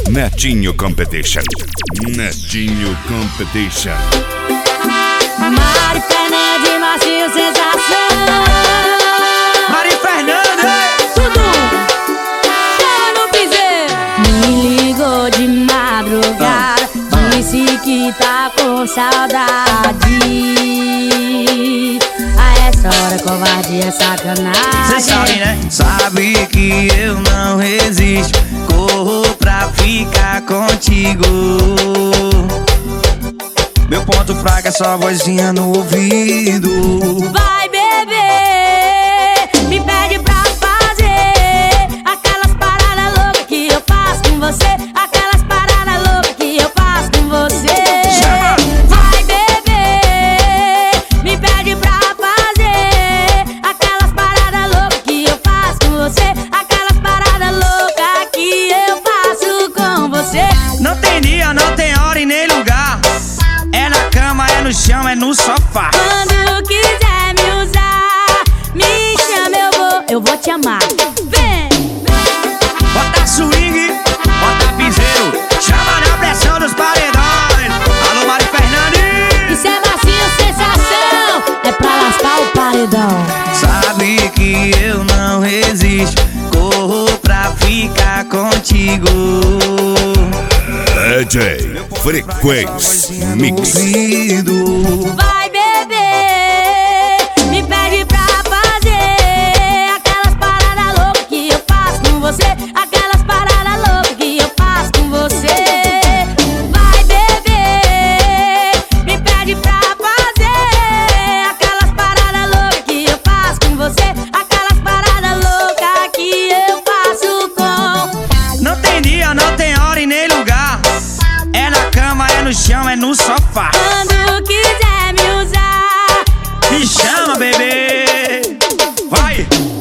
Netinho Competition. Netinho Competition. Mari Fernandes, macio sensação. Mari Fernandes, tudo chama no piseiro. Me ligou de madrugada, disse que tá com saudade. A essa hora covardia é sacanagem. cê sabe, né? Sabe que eu não resisto, corro pra ficar contigo. Meu ponto fraco é só vozinha no ouvido. Vai beber, me pede pra fazer aquelas paradas loucas que eu faço com você. Aquelas paradas loucas que eu faço com você. Vai beber, me pede pra fazer aquelas paradas loucas que eu faço com você. Aquelas paradas loucas que eu faço com você. Não tem dia, não tem hora e nem lugar. É na cama, é no chão, é no sofá. Quando quiser me usar, me chama, eu vou te amar. Vem! Bota swing, bota piseiro, chama na pressão dos paredões. Alô, Mari Fernandes. Isso é macio sensação, é pra lascar o paredão. Sabe que eu não resisto, corro pra ficar contigo. DJ Frequência Mix. Vai beber, me pede pra fazer aquelas paradas loucas que eu faço com você. Aquelas paradas loucas que eu faço com você. Vai beber, me pede pra fazer aquelas paradas loucas que eu faço com você. Aquelas paradas loucas que eu faço com. Não tem dia, não tem hora e nem lugar. É na cama, é no chão, é no sofá. Quando quiser me usar, Me chama, bebê. Vai!